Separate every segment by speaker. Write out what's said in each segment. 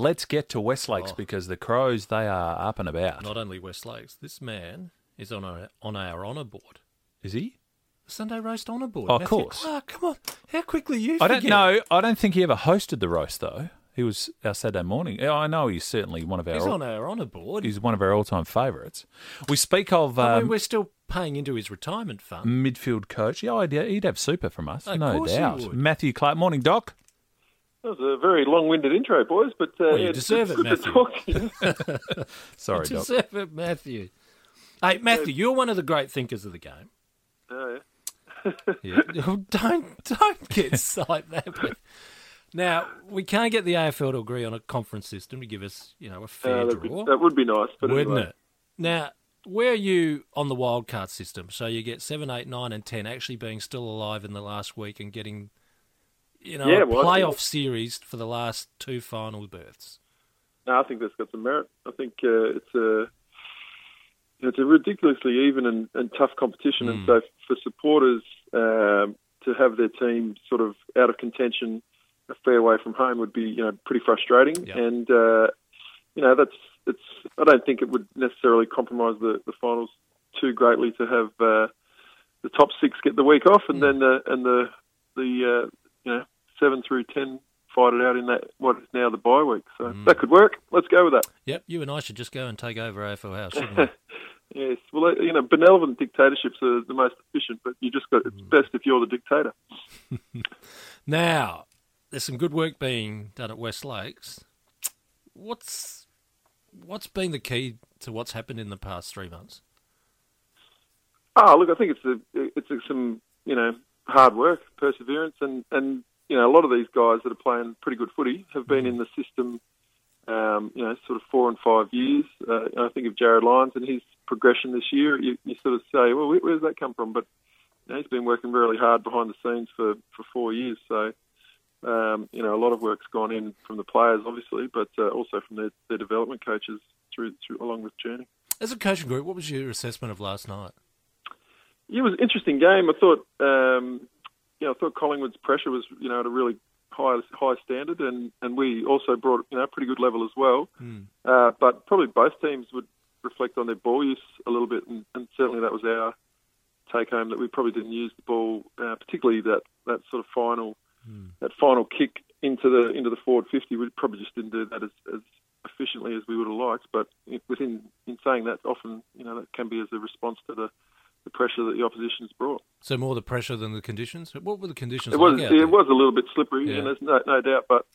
Speaker 1: let's get to West Lakes
Speaker 2: Oh.
Speaker 1: because the Crows, they are up and about.
Speaker 2: Not only West Lakes, this man is on our honour board.
Speaker 1: Is he?
Speaker 2: The Sunday Roast honour board.
Speaker 1: Oh, of
Speaker 2: Matthew
Speaker 1: course.
Speaker 2: Clark, come on. How quickly you
Speaker 1: I
Speaker 2: forget?
Speaker 1: don't know. I don't think he ever hosted the roast, though. He was our Saturday morning. Yeah, I know he's certainly one of our...
Speaker 2: He's on our honour board.
Speaker 1: He's one of our all-time favourites. We speak of
Speaker 2: I mean, we're still paying into his retirement fund.
Speaker 1: midfield coach. Yeah, he'd have super from us,
Speaker 2: Of
Speaker 1: no
Speaker 2: course he
Speaker 1: doubt.
Speaker 2: would.
Speaker 1: Matthew Clark. Morning, Doc.
Speaker 3: That was a very long-winded intro, boys, but
Speaker 2: Well,
Speaker 3: yeah,
Speaker 2: you deserve
Speaker 3: it's
Speaker 2: it,
Speaker 3: good to
Speaker 2: Matthew.
Speaker 3: talk to you.
Speaker 1: Sorry, Doc.
Speaker 2: Deserve it, Matthew. Hey, Matthew, you're one of the great thinkers of the game.
Speaker 3: Yeah.
Speaker 2: Yeah. Don't get psyched that way. Now, we can't get the AFL to agree on a conference system to give us, a fair draw.
Speaker 3: That would be nice, but
Speaker 2: Wouldn't
Speaker 3: anyway.
Speaker 2: it? Now, where are you on the wildcard system? So you get 7, 8, 9 and 10 actually being still alive in the last week and getting, a playoff series for the last 2 final berths.
Speaker 3: No, I think that's got some merit. I think it's a ridiculously even and tough competition, and so for supporters to have their team sort of out of contention a fair way from home would be pretty frustrating.
Speaker 2: Yep.
Speaker 3: And it's I don't think it would necessarily compromise the finals too greatly to have the top 6 get the week off, and then the 7 through 10 fight it out in that what is now the bye week. So that could work. Let's go with that.
Speaker 2: Yep, you and I should just go and take over AFL House, shouldn't we?
Speaker 3: Yes, well, benevolent dictatorships are the most efficient, but it's best if you're the dictator.
Speaker 2: Now, there's some good work being done at West Lakes. What's been the key to what's happened in the past 3 months?
Speaker 3: Oh, look, I think it's some hard work, perseverance, and a lot of these guys that are playing pretty good footy have been in the system, sort of 4 and 5 years. I think of Jared Lyons and his progression this year. You sort of say, well, where's that come from? But he's been working really hard behind the scenes for 4 years. So, a lot of work's gone in from the players, obviously, but also from their development coaches through along this journey.
Speaker 2: As a coaching group, what was your assessment of last night?
Speaker 3: It was an interesting game. I thought, I thought Collingwood's pressure was, at a really high standard, and we also brought, a pretty good level as well. But probably both teams would reflect on their ball use a little bit, and certainly that was our take home, that we probably didn't use the ball, particularly that sort of final kick into the forward 50. We probably just didn't do that as efficiently as we would have liked. But in saying that, often that can be as a response to the pressure that the opposition's brought.
Speaker 2: So more the pressure than the conditions? What were the conditions
Speaker 3: It
Speaker 2: like
Speaker 3: was
Speaker 2: out there?
Speaker 3: It was a little bit slippery,
Speaker 2: Yeah.
Speaker 3: and there's no doubt. But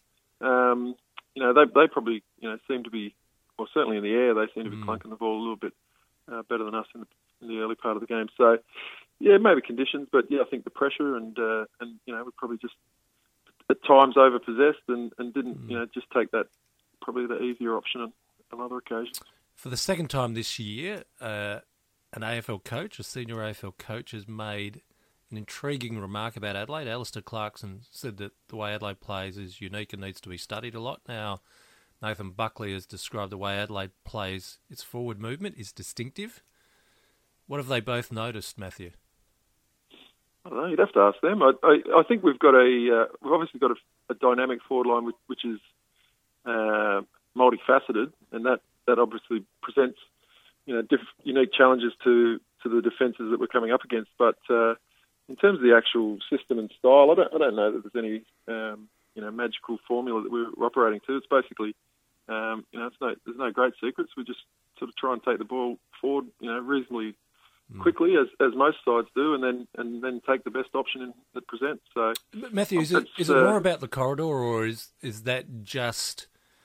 Speaker 3: they probably seem to be, well, certainly in the air, they seem to be clunking the ball a little bit better than us in the early part of the game. So yeah, maybe conditions, but yeah, I think the pressure and we probably just at times overpossessed and didn't just take that probably the easier option on other occasions.
Speaker 2: For the second time this year, an AFL coach, a senior AFL coach, has made an intriguing remark about Adelaide. Alistair Clarkson said that the way Adelaide plays is unique and needs to be studied a lot. Now, Nathan Buckley has described the way Adelaide plays its forward movement is distinctive. What have they both noticed, Matthew?
Speaker 3: I don't know. You'd have to ask them. I think we've obviously got a dynamic forward line which is multifaceted, and that obviously presents unique challenges to the defences that we're coming up against. But in terms of the actual system and style, I don't know that there's any magical formula that we're operating to. It's basically there's no great secrets. We just sort of try and take the ball forward, reasonably quickly as most sides do, and then take the best option that presents. So,
Speaker 2: Matthew, is it more about the corridor, or is that just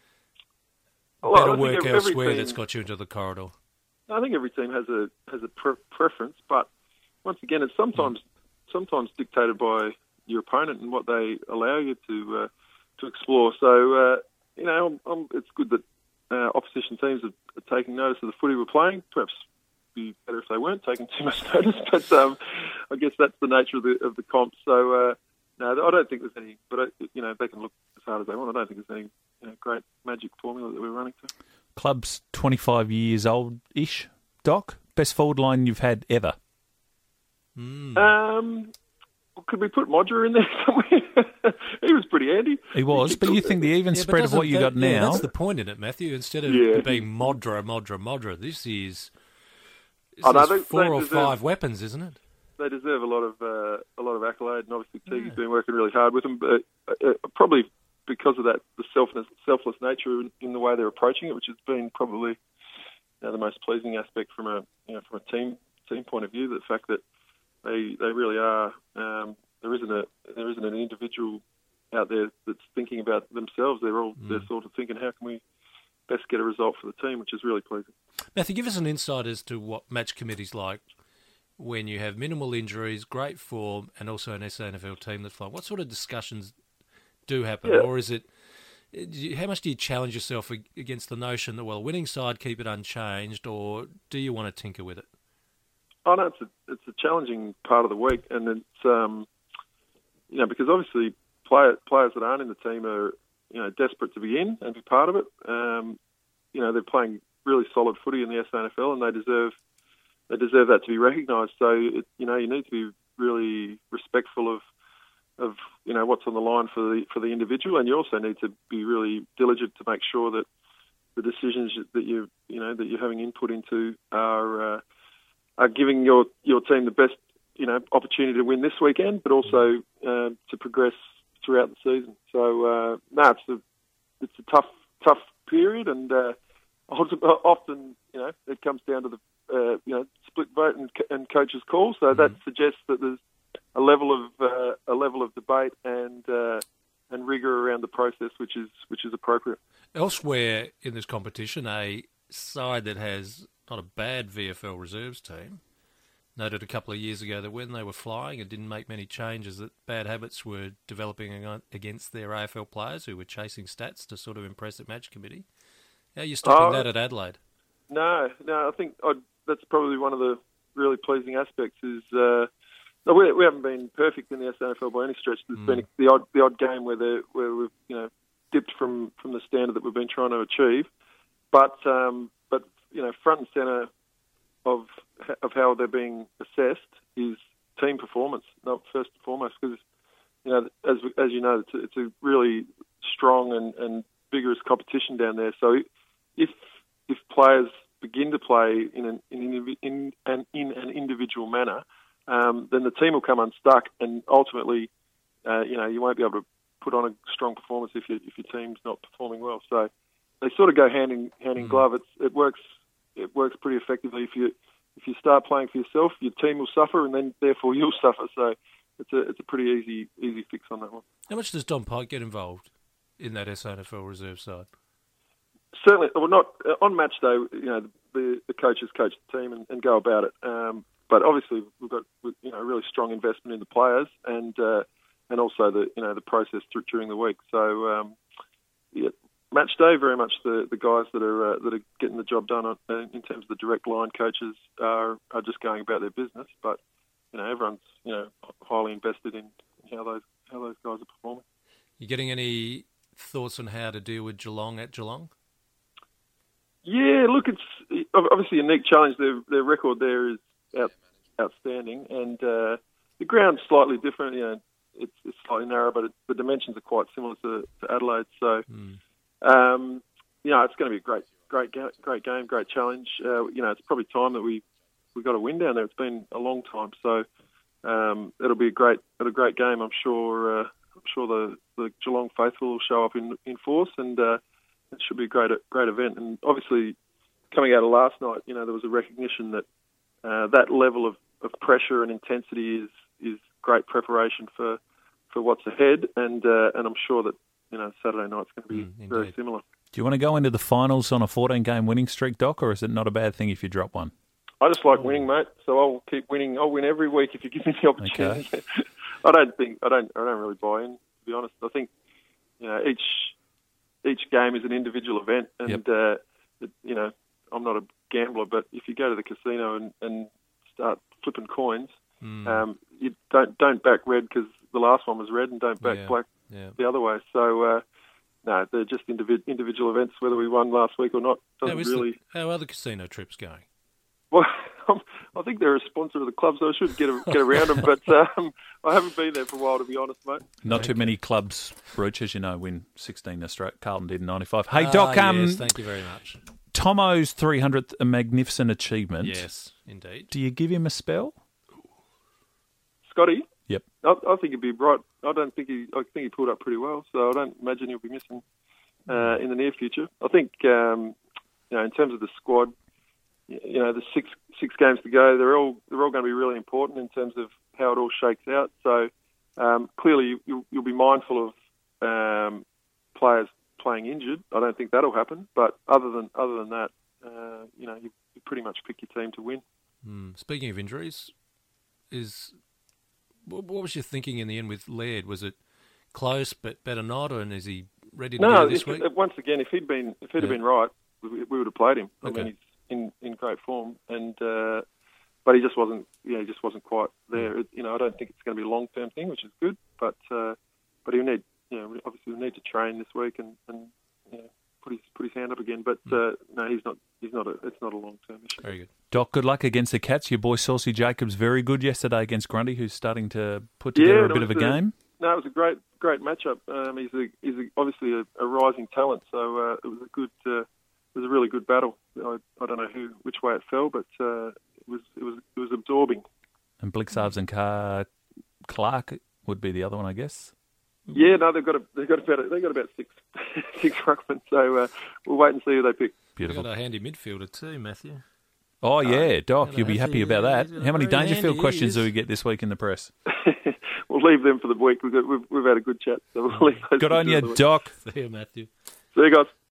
Speaker 2: better work elsewhere that's got you into the corridor?
Speaker 3: I think every team has a preference, but once again, it's sometimes dictated by your opponent and what they allow you to explore. So it's good that opposition teams are taking notice of the footy we're playing. Perhaps be better if they weren't taking too much notice, but I guess that's the nature of the comp. So no, I don't think there's any. But they can look as hard as they want. I don't think there's any great magic formula that we're running to.
Speaker 1: Club's 25 years old-ish, Doc? Best forward line you've had ever?
Speaker 3: Could we put Modra in there somewhere? He was pretty handy.
Speaker 1: He was, but you think the even spread of what you got now...
Speaker 2: that's the point in it, Matthew. Instead of it being Modra, this is 4 or 5 weapons, isn't it?
Speaker 3: They deserve a lot of accolade, and obviously Teague's been working really hard with them. But probably because of that, the selfless nature in the way they're approaching it, which has been probably the most pleasing aspect from a team point of view. The fact that they really are. There isn't an individual out there that's thinking about themselves. They're sort of thinking, how can we best get a result for the team, which is really pleasing.
Speaker 2: Matthew, give us an insight as to what match committee's like when you have minimal injuries, great form, and also an SANFL team that's flying. What sort of discussions do happen, or is it? How much do you challenge yourself against the notion that, well, winning side, keep it unchanged, or do you want to tinker with it?
Speaker 3: Oh no, it's a challenging part of the week, and it's because obviously players that aren't in the team are desperate to be in and be part of it. They're playing really solid footy in the SANFL, and they deserve that to be recognised. So you need to be really respectful of what's on the line for the individual, and you also need to be really diligent to make sure that the decisions that you're having input into are giving your team the best opportunity to win this weekend, but also to progress throughout the season. So it's a tough period, and often it comes down to the split vote and coaches' call. So that suggests that there's a level of debate and rigour around the process, which is appropriate.
Speaker 2: Elsewhere in this competition, a side that has not a bad VFL reserves team noted a couple of years ago that when they were flying and didn't make many changes, that bad habits were developing against their AFL players who were chasing stats to sort of impress the match committee. How are you stopping that at Adelaide?
Speaker 3: No, I think that's probably one of the really pleasing aspects is we haven't been perfect in the SANFL by any stretch. There's been the odd game where we've dipped from the standard that we've been trying to achieve, but front and centre of how they're being assessed is team performance, not first and foremost, because as you know, it's a really strong and vigorous competition down there. So if players begin to play in an individual manner, then the team will come unstuck, and ultimately, you won't be able to put on a strong performance if your team's not performing well. So they sort of go hand in glove. It works pretty effectively. If you start playing for yourself, your team will suffer, and then therefore you'll suffer. So it's a pretty easy fix on that one.
Speaker 2: How much does Don Pike get involved in that SANFL reserve side?
Speaker 3: Certainly, well, not on match day. The coaches coach the team and go about it. But obviously, we've got a really strong investment in the players and also the process during the week. So match day, very much the guys that are getting the job done in terms of the direct line coaches are just going about their business. But everyone's highly invested in how those guys are performing.
Speaker 2: You getting any thoughts on how to deal with Geelong at Geelong?
Speaker 3: Yeah, look, it's obviously a unique challenge. Their record there is outstanding, and the ground's slightly different. It's slightly narrow, but the dimensions are quite similar to Adelaide. So, it's going to be a great game, great challenge. It's probably time that we got a win down there. It's been a long time, so it'll be a great game. I'm sure the Geelong faithful will show up in force, and it should be a great event. And obviously, coming out of last night, there was a recognition that that level of pressure and intensity is great preparation for what's ahead, and I'm sure that Saturday night's going to be very similar.
Speaker 1: Do you want to go into the finals on a 14-game winning streak, Doc, or is it not a bad thing if you drop one?
Speaker 3: I just like winning, mate. So I'll keep winning. I'll win every week if you give me the opportunity. Okay. I don't really buy in, to be honest. I think each game is an individual event, and I'm not a gambler, but if you go to the casino and start flipping coins, you don't back red because the last one was red, and don't back black the other way. So no, they're just individual events. Whether we won last week or not doesn't really.
Speaker 2: How are the casino trips going?
Speaker 3: Well, I think they're a sponsor of the club, so I should get around them. But I haven't been there for a while, to be honest, mate.
Speaker 1: Not too many clubs, Roach, as you know, win 16 Australia. Carlton did in 95. Hey, Doc,
Speaker 2: yes, thank you very much.
Speaker 1: Tomo's 300th, a magnificent achievement.
Speaker 2: Yes, indeed.
Speaker 1: Do you give him a spell?
Speaker 3: Scotty?
Speaker 1: Yep.
Speaker 3: I think he'd be right. I think he pulled up pretty well, so I don't imagine he'll be missing in the near future. I think in terms of the squad, the six games to go, they're all going to be really important in terms of how it all shakes out. So clearly you'll be mindful of players playing injured. I don't think that'll happen. But other than that, you pretty much pick your team to win.
Speaker 2: Speaking of injuries, what was your thinking in the end with Laird? Was it close but better not, or is he ready to go this week?
Speaker 3: Once again, if he'd been right, we would have played him.
Speaker 2: Okay.
Speaker 3: I mean, he's in great form, and but he just wasn't. He just wasn't quite there. I don't think it's going to be a long-term thing, which is good. But he'll need. Obviously, we'll need to train this week and put his hand up again. But no, he's not. It's not a long-term issue.
Speaker 2: Very good.
Speaker 1: Doc, good luck against the Cats. Your boy Saucy Jacobs, very good yesterday against Grundy, who's starting to put together a bit of a game.
Speaker 3: No, it was a great matchup. He's obviously a rising talent, so it was a really good battle. I don't know which way it fell, but it was absorbing.
Speaker 1: And Blixarves and Clark would be the other one, I guess.
Speaker 3: Yeah, no, they've got about six ruckmen. So we'll wait and see who they pick.
Speaker 1: Beautiful.
Speaker 2: We've got a handy midfielder too, Matthew.
Speaker 1: Oh yeah, Doc, you'll be happy about that. How many
Speaker 2: very
Speaker 1: Dangerfield
Speaker 2: handy,
Speaker 1: questions
Speaker 2: he is.
Speaker 1: do we get this week in the press?
Speaker 3: We'll leave them for the week. We've had a good chat, so we'll leave those.
Speaker 1: Good on you,
Speaker 3: for the week.
Speaker 1: Doc.
Speaker 2: See you, Matthew.
Speaker 3: See you guys.